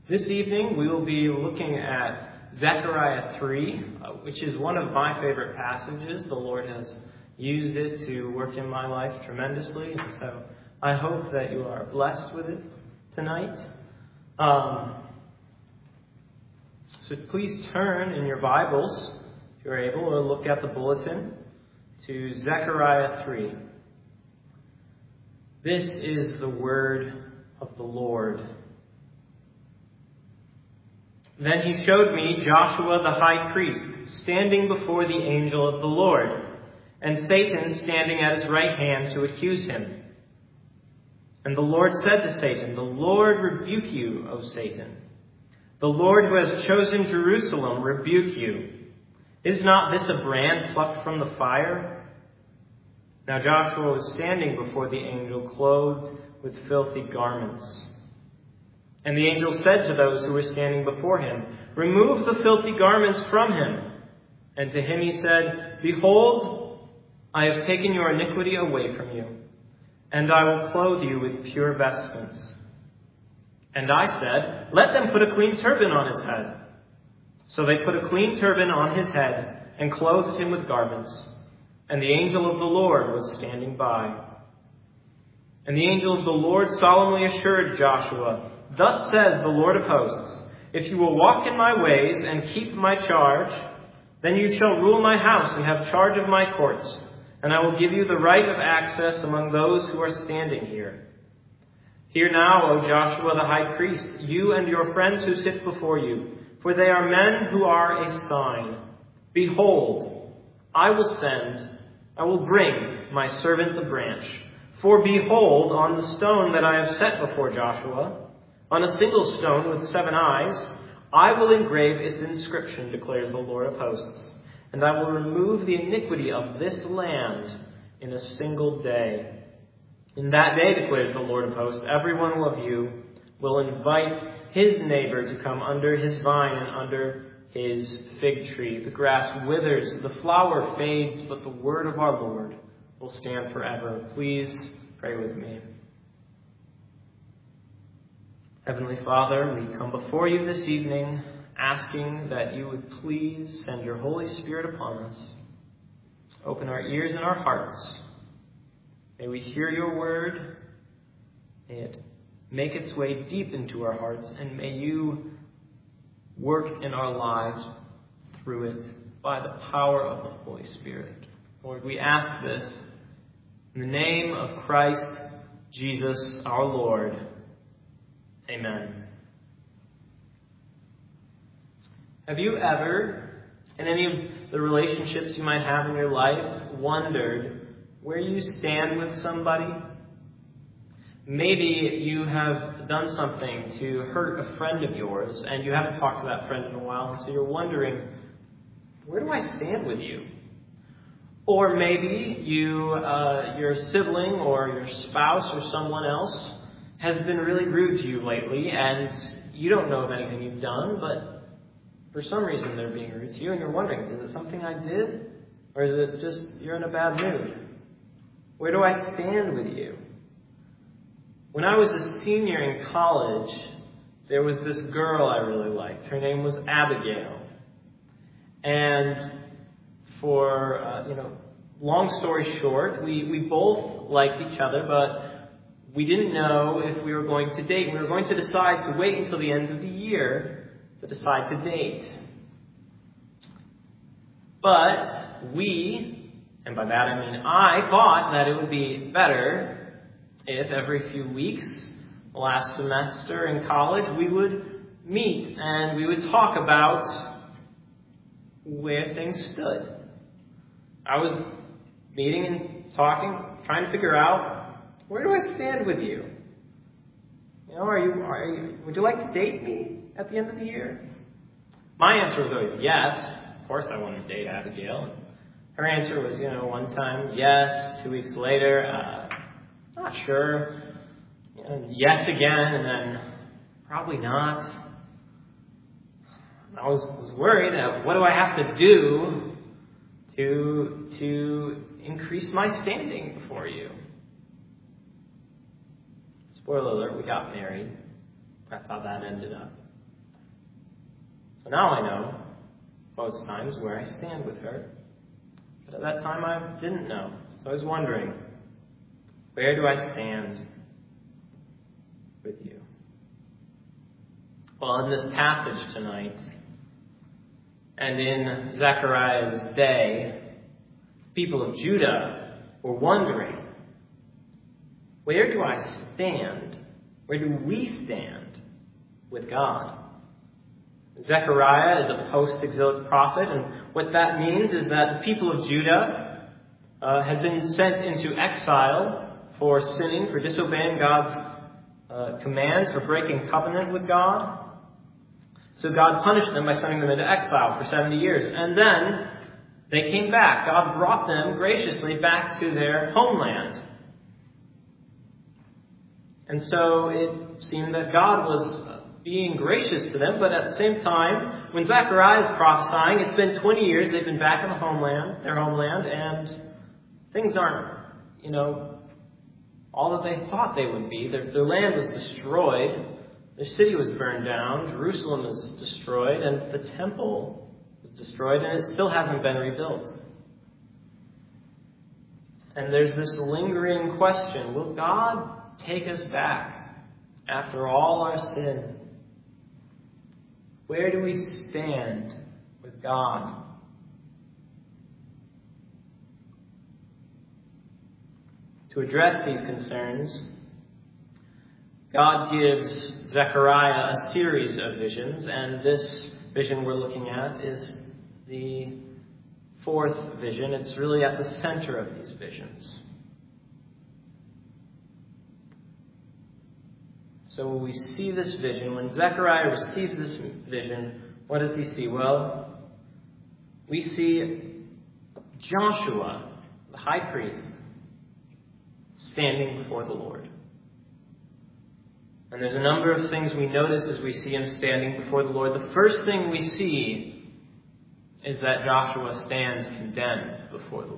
This evening we will be looking at Zechariah 3, which is one of my favorite passages. The Lord has used it to work in my life tremendously, and so I hope that you are blessed with it tonight. So please turn in your Bibles, if you're able, or look at the bulletin, to Zechariah 3. This is the word of the Lord. Then he showed me Joshua the high priest standing before the angel of the Lord, and Satan standing at his right hand to accuse him. And the Lord said to Satan, "The Lord rebuke you, O Satan. The Lord who has chosen Jerusalem rebuke you. Is not this a brand plucked from the fire?" Now Joshua was standing before the angel, clothed with filthy garments. And the angel said to those who were standing before him, "Remove the filthy garments from him." And to him he said, "Behold, I have taken your iniquity away from you, and I will clothe you with pure vestments." And I said, "Let them put a clean turban on his head." So they put a clean turban on his head and clothed him with garments. And the angel of the Lord was standing by. And the angel of the Lord solemnly assured Joshua, "Thus says the Lord of hosts, if you will walk in my ways and keep my charge, then you shall rule my house and have charge of my courts, and I will give you the right of access among those who are standing here. Hear now, O Joshua the high priest, you and your friends who sit before you, for they are men who are a sign. Behold, I will bring my servant the branch. For behold, on the stone that I have set before Joshua, on a single stone with 7 eyes, I will engrave its inscription, declares the Lord of hosts, and I will remove the iniquity of this land in a single day. In that day, declares the Lord of hosts, every one of you will invite his neighbor to come under his vine and under his fig tree. The grass withers, the flower fades, but the word of our Lord will stand forever. Please pray with me. Heavenly Father, we come before you this evening asking that you would please send your Holy Spirit upon us. Open our ears and our hearts. May we hear your word. May it make its way deep into our hearts, and may you work in our lives through it by the power of the Holy Spirit. Lord, we ask this in the name of Christ Jesus our Lord. Amen. Have you ever, in any of the relationships you might have in your life, wondered where you stand with somebody? Maybe you have done something to hurt a friend of yours, and you haven't talked to that friend in a while, and so you're wondering, where do I stand with you? Or maybe your sibling or your spouse or someone else has been really rude to you lately, and you don't know of anything you've done, but for some reason they're being rude to you, and you're wondering, is it something I did? Or is it just you're in a bad mood? Where do I stand with you? When I was a senior in college, there was this girl I really liked. Her name was Abigail. And for, long story short, we both liked each other, but we didn't know if we were going to date. We were going to decide to wait until the end of the year to decide to date. But we, and by that I mean I, thought that it would be better if every few weeks, last semester in college, we would meet and we would talk about where things stood. I was meeting and talking, trying to figure out, where do I stand with you? Would you like to date me at the end of the year? My answer was always yes. Of course I wanted to date Abigail. Her answer was, one time, yes. 2 weeks later, not sure. Yes again, and then probably not. I was worried, what do I have to do to increase my standing before you? Spoiler alert, we got married. That's how that ended up. So now I know, most times, where I stand with her. But at that time I didn't know. So I was wondering, where do I stand with you? Well, in this passage tonight, and in Zechariah's day, people of Judah were wondering, where do I stand? Where do we stand with God? Zechariah is a post-exilic prophet, and what that means is that the people of Judah had been sent into exile for sinning, for disobeying God's commands, for breaking covenant with God. So God punished them by sending them into exile for 70 years. And then they came back. God brought them graciously back to their homeland. And so it seemed that God was being gracious to them, but at the same time, when Zechariah is prophesying, it's been 20 years, they've been back in their homeland, and things aren't, all that they thought they would be. Their land was destroyed. Their city was burned down. Jerusalem was destroyed, and the temple was destroyed, and it still hasn't been rebuilt. And there's this lingering question, will God take us back after all our sin? Where do we stand with God? To address these concerns, God gives Zechariah a series of visions, and this vision we're looking at is the fourth vision. It's really at the center of these visions. So when we see this vision, when Zechariah receives this vision, what does he see? Well, we see Joshua, the high priest, standing before the Lord. And there's a number of things we notice as we see him standing before the Lord. The first thing we see is that Joshua stands condemned before the Lord.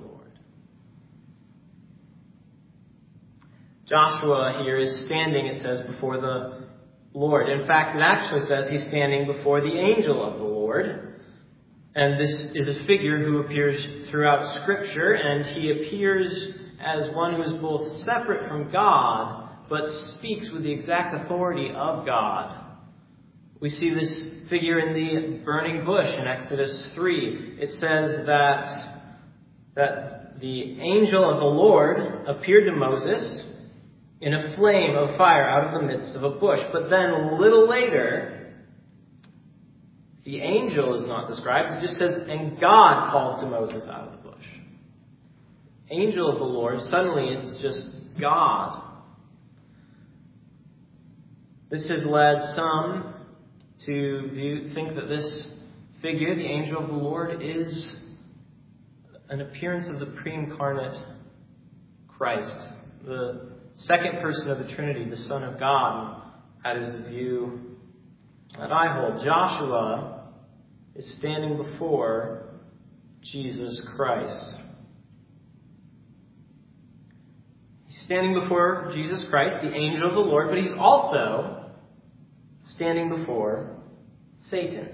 Joshua here is standing, it says, before the Lord. In fact, it actually says he's standing before the angel of the Lord. And this is a figure who appears throughout Scripture, and he appears as one who is both separate from God, but speaks with the exact authority of God. We see this figure in the burning bush in Exodus 3. It says that the angel of the Lord appeared to Moses in a flame of fire out of the midst of a bush. But then a little later, the angel is not described. It just says, and God called to Moses out of the bush. Angel of the Lord, suddenly it's just God. This has led some to think that this figure, the angel of the Lord, is an appearance of the pre-incarnate Christ, the second person of the Trinity, the Son of God. That is the view that I hold. Joshua is standing before Jesus Christ. He's standing before Jesus Christ, the angel of the Lord, but he's also standing before Satan.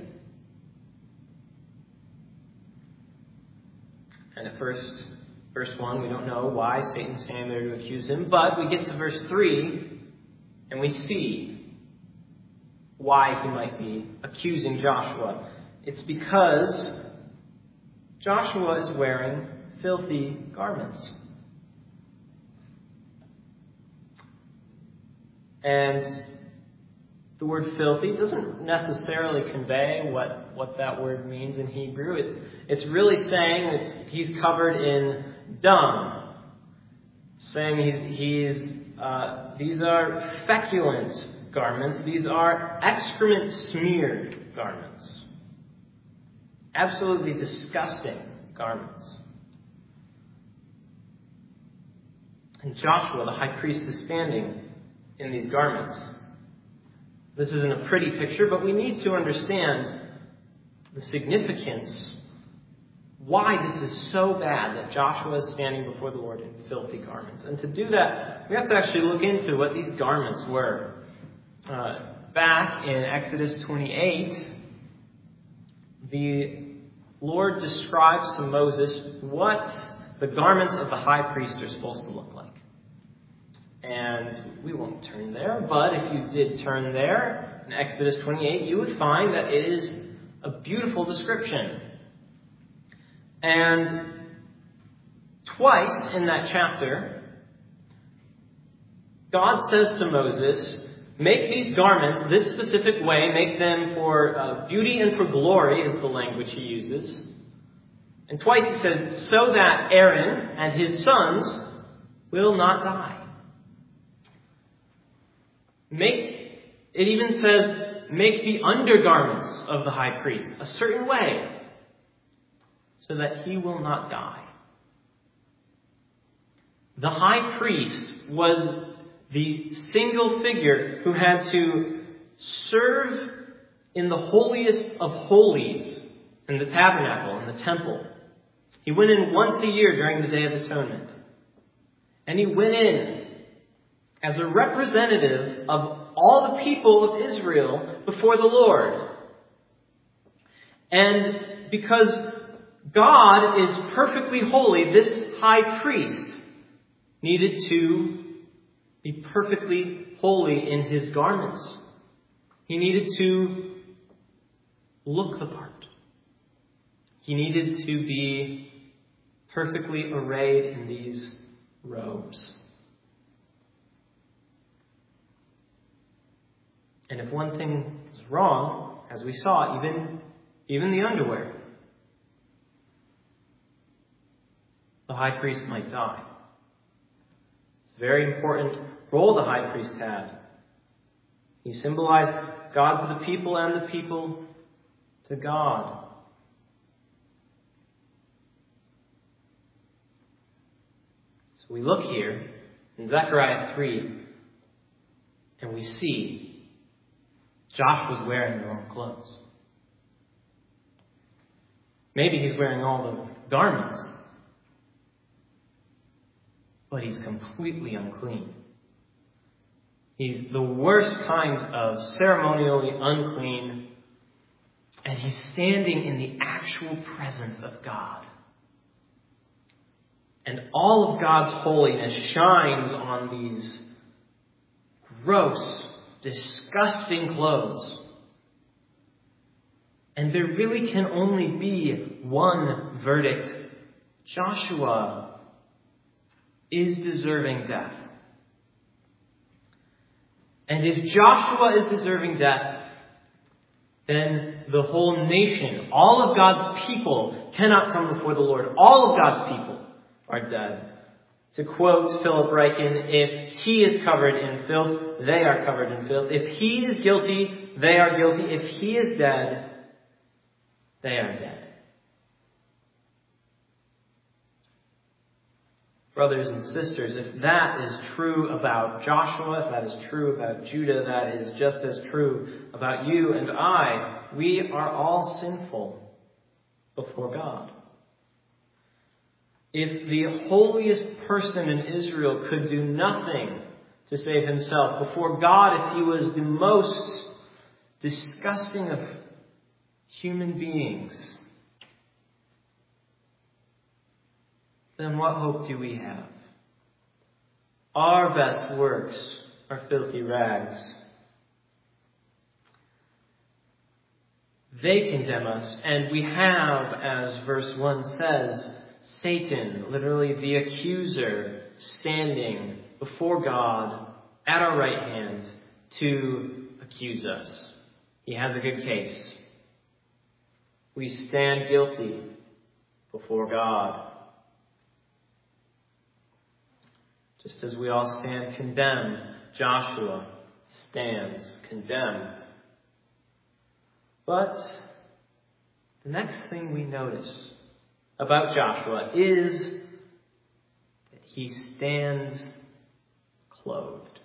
And at first, verse 1, we don't know why Satan's standing there to accuse him, but we get to verse 3, and we see why he might be accusing Joshua. It's because Joshua is wearing filthy garments. And the word filthy doesn't necessarily convey what that word means in Hebrew. It's really saying that he's covered in dung. Saying these are feculent garments. These are excrement smeared garments. Absolutely disgusting garments. And Joshua, the high priest, is standing in these garments. This isn't a pretty picture, but we need to understand the significance, why this is so bad that Joshua is standing before the Lord in filthy garments. And to do that, we have to actually look into what these garments were. Back in Exodus 28, the Lord describes to Moses what the garments of the high priest are supposed to look like. And we won't turn there, but if you did turn there, in Exodus 28, you would find that it is a beautiful description. And twice in that chapter, God says to Moses, make these garments this specific way, make them for beauty and for glory, is the language he uses. And twice he says, so that Aaron and his sons will not die. It even says, make the undergarments of the high priest a certain way, so that he will not die. The high priest was the single figure who had to serve in the holiest of holies, in the tabernacle, in the temple. He went in once a year during the Day of Atonement. And he went in as a representative of all the people of Israel before the Lord. And because God is perfectly holy, this high priest needed to be perfectly holy in his garments. He needed to look the part. He needed to be perfectly arrayed in these robes. And if one thing is wrong, as we saw, even the underwear, the high priest might die. It's a very important role the high priest had. He symbolized God to the people and the people to God. So we look here in Zechariah 3 and we see Joshua's wearing the wrong clothes. Maybe he's wearing all the garments, but he's completely unclean. He's the worst kind of ceremonially unclean, and he's standing in the actual presence of God. And all of God's holiness shines on these gross, disgusting clothes. And there really can only be one verdict. Joshua is deserving death. And if Joshua is deserving death, then the whole nation, all of God's people, cannot come before the Lord. All of God's people are dead. To quote Philip Ryken, if he is covered in filth, they are covered in filth. If he is guilty, they are guilty. If he is dead, they are dead. Brothers and sisters, if that is true about Joshua, if that is true about Judah, that is just as true about you and I. We are all sinful before God. If the holiest person in Israel could do nothing to save himself before God, if he was the most disgusting of human beings, then what hope do we have? Our best works are filthy rags. They condemn us, and we have, as verse 1 says, Satan, literally the accuser, standing before God at our right hand to accuse us. He has a good case. We stand guilty before God, just as we all stand condemned. Joshua stands condemned. But the next thing we notice about Joshua is that he stands clothed.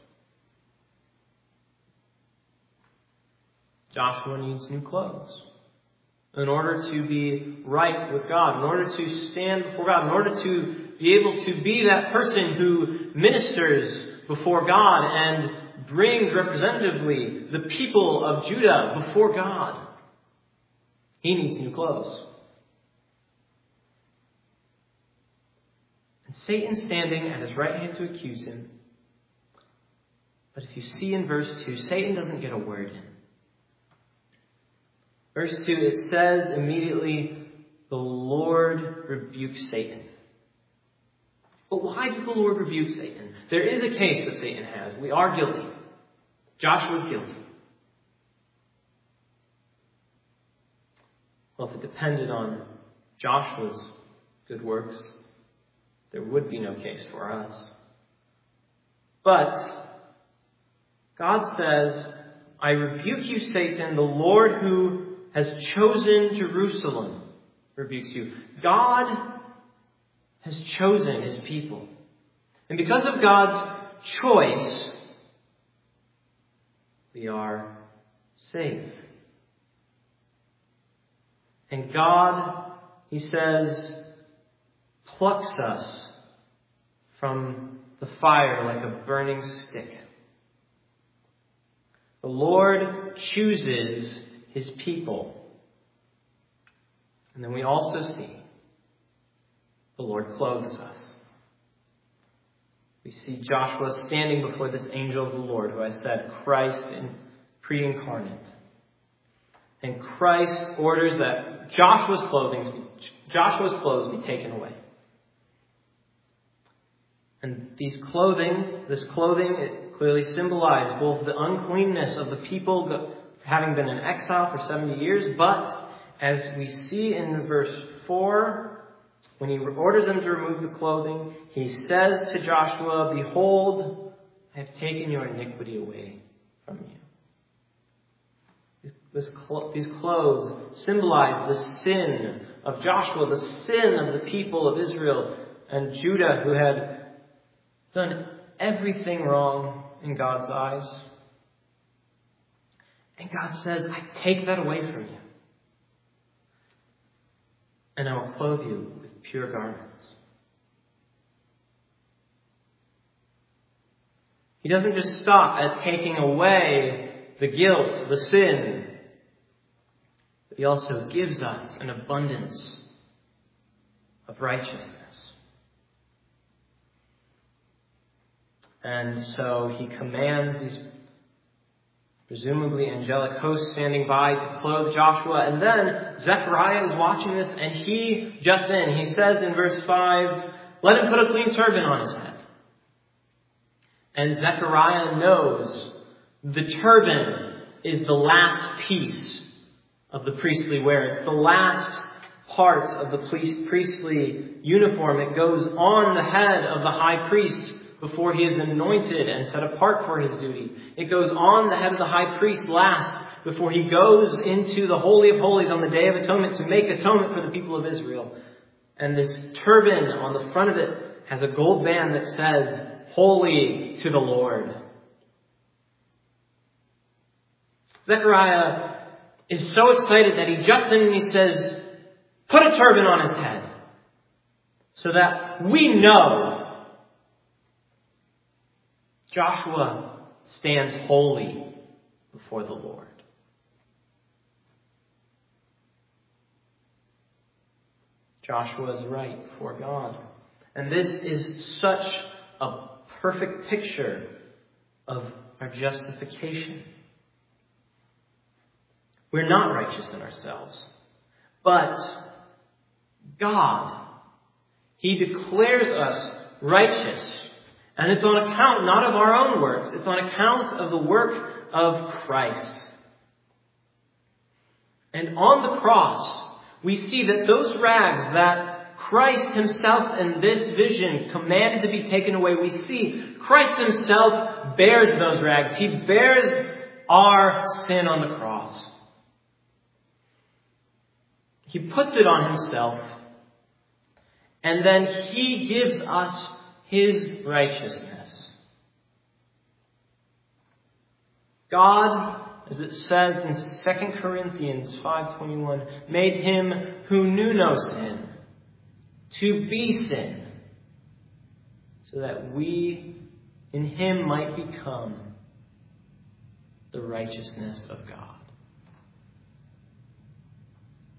Joshua needs new clothes in order to be right with God, in order to stand before God, in order to be able to be that person who ministers before God and brings representatively the people of Judah before God. He needs new clothes. And Satan's standing at his right hand to accuse him. But if you see in verse 2, Satan doesn't get a word in. Verse 2, it says immediately, the Lord rebukes Satan. But why did the Lord rebuke Satan? There is a case that Satan has. We are guilty. Joshua's guilty. Well, if it depended on Joshua's good works, there would be no case for us. But God says, I rebuke you, Satan, the Lord who has chosen Jerusalem rebukes you. God has chosen his people. And because of God's choice, we are saved. And God, he says, plucks us from the fire like a burning stick. The Lord chooses his people. And then we also see the Lord clothes us. We see Joshua standing before this angel of the Lord, who I said, Christ in pre-incarnate. And Christ orders that Joshua's clothes be taken away. And this clothing, it clearly symbolized both the uncleanness of the people having been in exile for 70 years, but as we see in verse 4, when he orders them to remove the clothing, he says to Joshua, Behold, I have taken your iniquity away from you. These clothes symbolize the sin of Joshua, the sin of the people of Israel and Judah, who had done everything wrong in God's eyes. And God says, I take that away from you. And I will clothe you with pure garments. He doesn't just stop at taking away the guilt, the sin, but he also gives us an abundance of righteousness. And so he commands these presumably angelic hosts standing by to clothe Joshua. And then Zechariah is watching this and he juts in. He says in verse 5, let him put a clean turban on his head. And Zechariah knows the turban is the last piece of the priestly wear. It's the last part of the priestly uniform. It goes on the head of the high priest before he is anointed and set apart for his duty. It goes on the head of the high priest last before he goes into the Holy of Holies on the Day of Atonement to make atonement for the people of Israel. And this turban on the front of it has a gold band that says, Holy to the Lord. Zechariah is so excited that he juts in and he says, put a turban on his head so that we know Joshua stands holy before the Lord. Joshua is right before God. And this is such a perfect picture of our justification. We're not righteous in ourselves. But God, he declares us righteous. And it's on account not of our own works. It's on account of the work of Christ. And on the cross, we see that those rags that Christ himself in this vision commanded to be taken away, we see Christ himself bears those rags. He bears our sin on the cross. He puts it on himself. And then he gives us his righteousness. God, as it says in 2 Corinthians 5:21, made him who knew no sin to be sin, so that we in him might become the righteousness of God.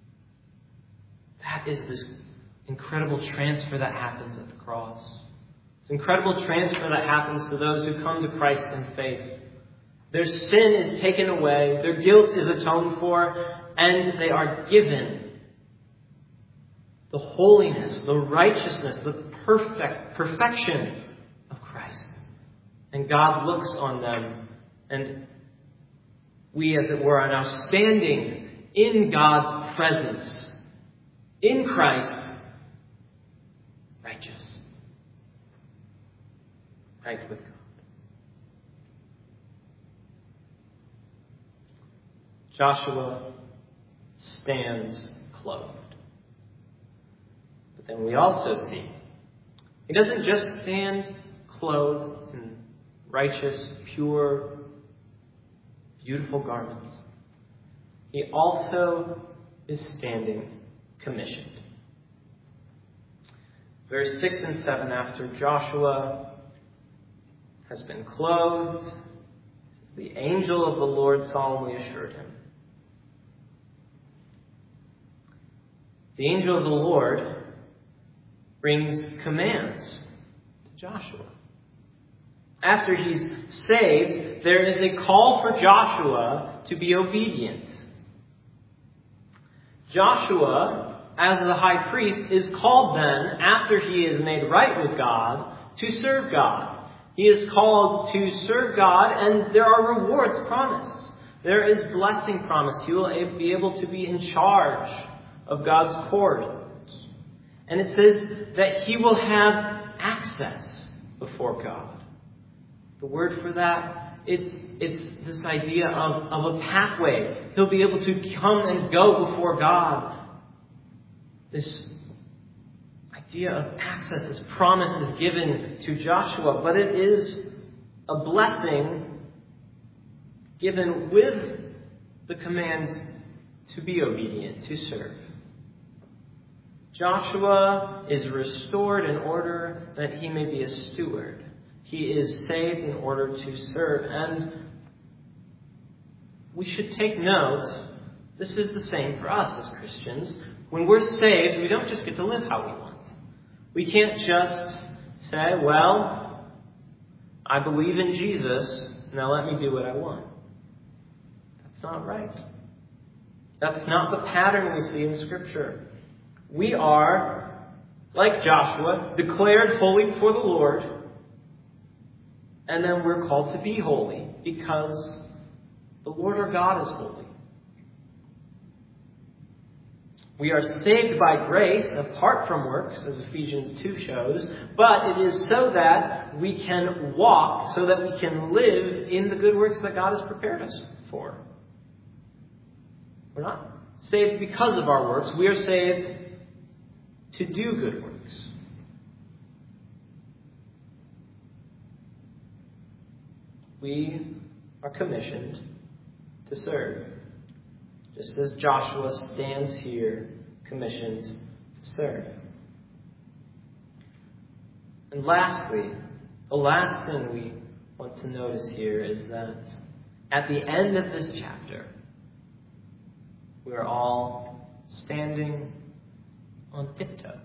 that is this incredible transfer that happens at the cross. It's incredible transfer that happens to those who come to Christ in faith. Their sin is taken away, their guilt is atoned for, and they are given the holiness, the righteousness, the perfection of Christ. And God looks on them, and we, as it were, are now standing in God's presence, in Christ, righteous, right with God. Joshua stands clothed. But then we also see, he doesn't just stand clothed in righteous, pure, beautiful garments. He also is standing commissioned. Verse 6 and 7, after Joshua has been clothed, the angel of the Lord solemnly assured him. The angel of the Lord brings commands to Joshua. After he's saved, there is a call for Joshua to be obedient. Joshua, as the high priest, is called then, after he is made right with God, to serve God. He is called to serve God, and there are rewards promised. There is blessing promised. He will be able to be in charge of God's court. And it says that he will have access before God. The word for that, it's this idea of a pathway. He'll be able to come and go before God. This idea of access, this promise is given to Joshua, but it is a blessing given with the commands to be obedient, to serve. Joshua is restored in order that he may be a steward. He is saved in order to serve. And we should take note, this is the same for us as Christians. When we're saved, we don't just get to live how we want. We can't just say, well, I believe in Jesus, now let me do what I want. That's not right. That's not the pattern we see in Scripture. We are, like Joshua, declared holy before the Lord, and then we're called to be holy because the Lord our God is holy. We are saved by grace, apart from works, as Ephesians 2 shows, but it is so that we can walk, so that we can live in the good works that God has prepared us for. We're not saved because of our works. We are saved to do good works. We are commissioned to serve. Just as Joshua stands here commissioned to serve. And lastly, the last thing we want to notice here is that at the end of this chapter, we are all standing on tiptoe.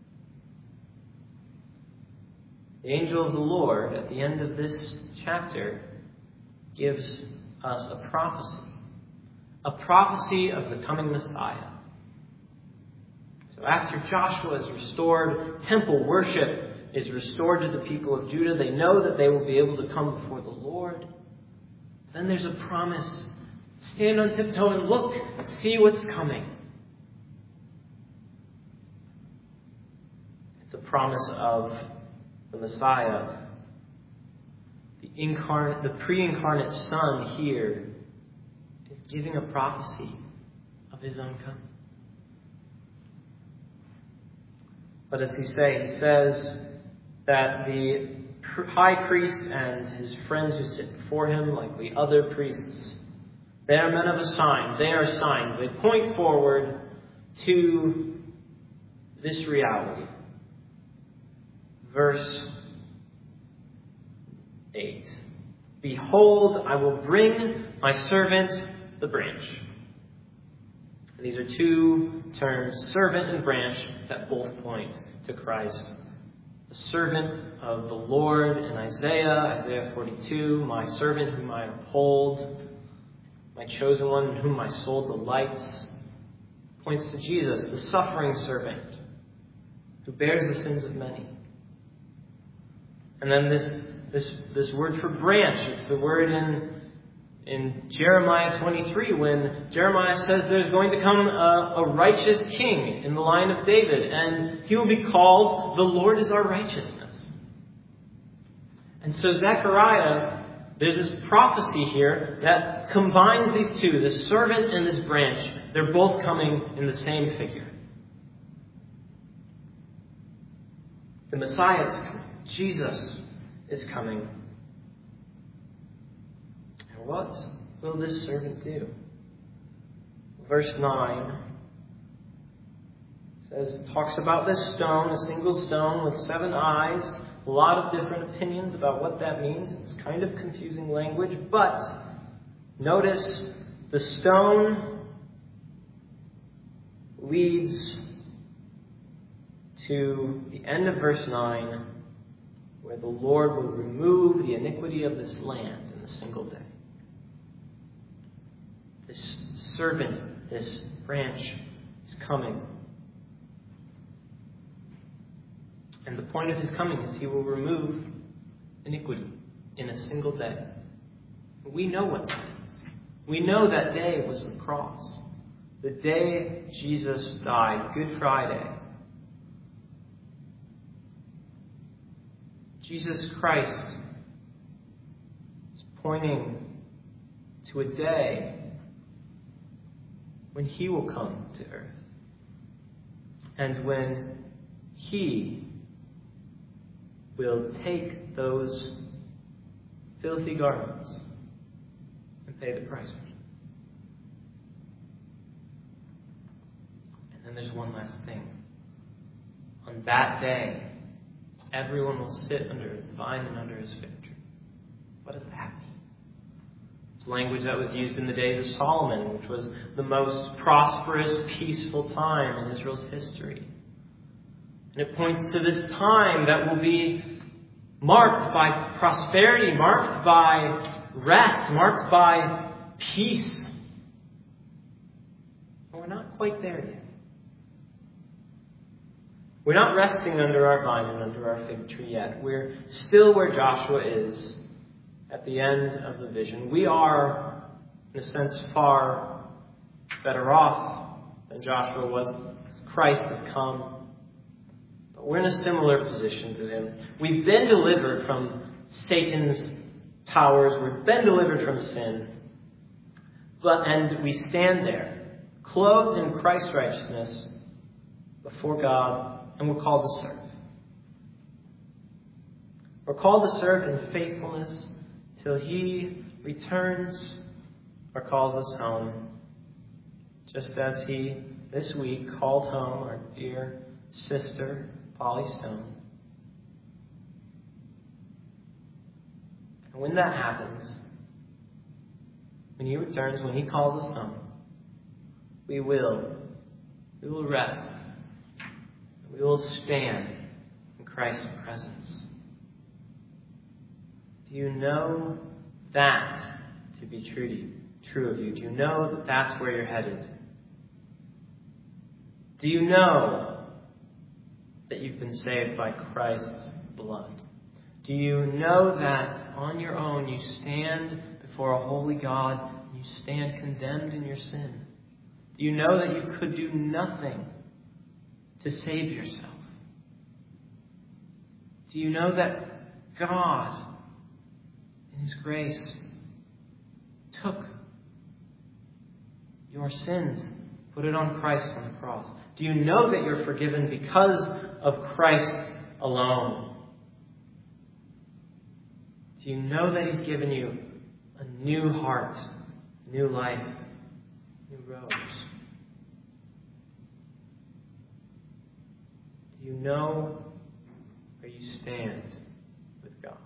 The angel of the Lord, at the end of this chapter, gives us a prophecy of the coming Messiah. So after Joshua is restored, temple worship is restored to the people of Judah. They know that they will be able to come before the Lord. Then there's a promise. Stand on tiptoe and look, see what's coming. It's a promise of the Messiah. The pre-incarnate Son here is giving a prophecy of his own coming. What does he say? He says that the high priest and his friends who sit before him, like the other priests, they are men of a sign. They are signs. They point forward to this reality. Verse 8. Behold, I will bring my servant the branch. And these are two terms, servant and branch, that both point to Christ. The servant of the Lord in Isaiah 42, my servant whom I uphold, my chosen one in whom my soul delights, points to Jesus, the suffering servant who bears the sins of many. And then this word for branch, it's the word in Jeremiah 23, when Jeremiah says there's going to come a righteous king in the line of David, and he will be called, the Lord is our righteousness. And so Zechariah, there's this prophecy here that combines these two, this servant and this branch. They're both coming in the same figure. The Messiah is coming. Jesus is coming. And what will this servant do? Verse 9 talks about this stone, a single stone with 7 eyes. A lot of different opinions about what that means. It's kind of confusing language, but notice the stone leads to the end of verse 9, where the Lord will remove the iniquity of this land in a single day. This servant, this branch is coming. And the point of his coming is he will remove iniquity in a single day. We know what that is. We know that day was the cross. The day Jesus died, Good Friday. Jesus Christ is pointing to a day when he will come to earth. And when he will take those filthy garments and pay the price for them. And then there's one last thing. On that day, everyone will sit under his vine and under his fig tree. What does that mean? It's language that was used in the days of Solomon, which was the most prosperous, peaceful time in Israel's history. And it points to this time that will be marked by prosperity, marked by rest, marked by peace. But we're not quite there yet. We're not resting under our vine and under our fig tree yet. We're still where Joshua is at the end of the vision. We are, in a sense, far better off than Joshua was. Christ has come. But we're in a similar position to him. We've been delivered from Satan's powers. We've been delivered from sin. And we stand there, clothed in Christ's righteousness before God. And we're called to serve. We're called to serve in faithfulness till he returns or calls us home. Just as he, this week, called home our dear sister, Polly Stone. And when that happens, when he returns, when he calls us home, we will rest. We will stand in Christ's presence. Do you know that to be true of you? Do you know that that's where you're headed? Do you know that you've been saved by Christ's blood? Do you know that on your own you stand before a holy God and you stand condemned in your sin? Do you know that you could do nothing to save yourself? Do you know that God, in his grace, took your sins, put it on Christ on the cross? Do you know that you're forgiven because of Christ alone? Do you know that he's given you a new heart, new life, new robes? Do you know where you stand with God?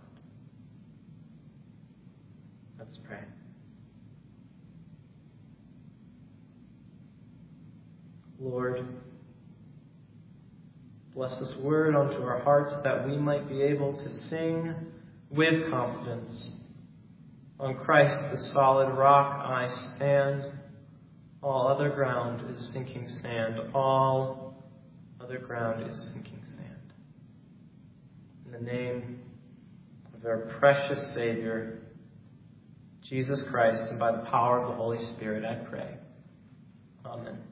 Let's pray. Lord, bless this word onto our hearts that we might be able to sing with confidence. On Christ, the solid rock, I stand. All other ground is sinking sand. All other ground is sinking sand. In the name of our precious Savior, Jesus Christ, and by the power of the Holy Spirit, I pray. Amen.